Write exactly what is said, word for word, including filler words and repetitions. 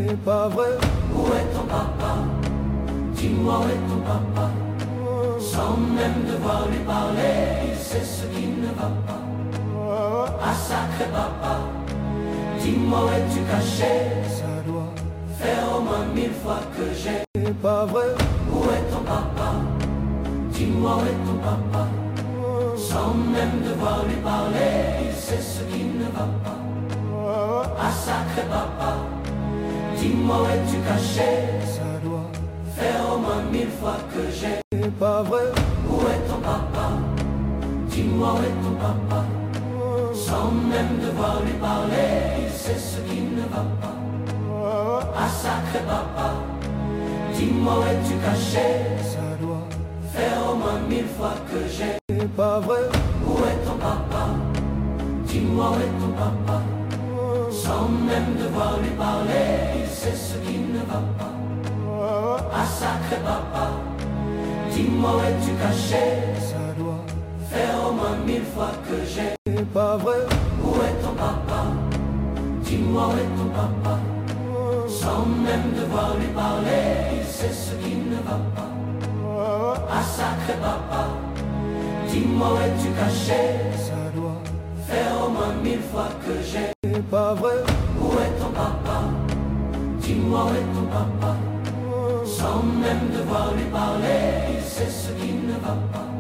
C'est pas vrai. Où est ton papa? Dis-moi où est ton papa? Sans même devoir lui parler, il sait ce qui ne va pas. Ah sacré papa, dis-moi où es-tu caché? Ça doit faire au moins mille fois que j'ai. C'est pas vrai. Où est ton papa? Dis-moi où est ton papa? Sans même devoir lui parler, il sait ce qui ne va pas. Ah sacré papa, dis-moi où es-tu caché? Ça doit faire au moins mille fois que j'ai. C'est pas vrai. Où est ton papa? Dis-moi où est ton papa? Sans même devoir lui parler, il sait ce qui ne va pas. Ah sacré papa, dis-moi où es-tu caché? Ça doit faire au moins mille fois que j'ai. C'est pas vrai. Où est ton papa? Dis-moi où est ton papa? Sans même devoir lui parler, il sait ce qui ne va pas. Ah sacré papa, dis-moi où es-tu caché? Ça doit faire au moins mille fois que j'ai. C'est pas vrai. Où est ton papa? Dis-moi où est ton papa? Sans même devoir lui parler, il sait ce qui ne va pas. Ah sacré papa, dis-moi où es-tu caché? Ça doit faire au moins mille fois que j'ai. C'est pas vrai. Où est ton papa? Dis-moi où est ton papa? Sans même devoir lui parler, il sait ce qui ne va pas.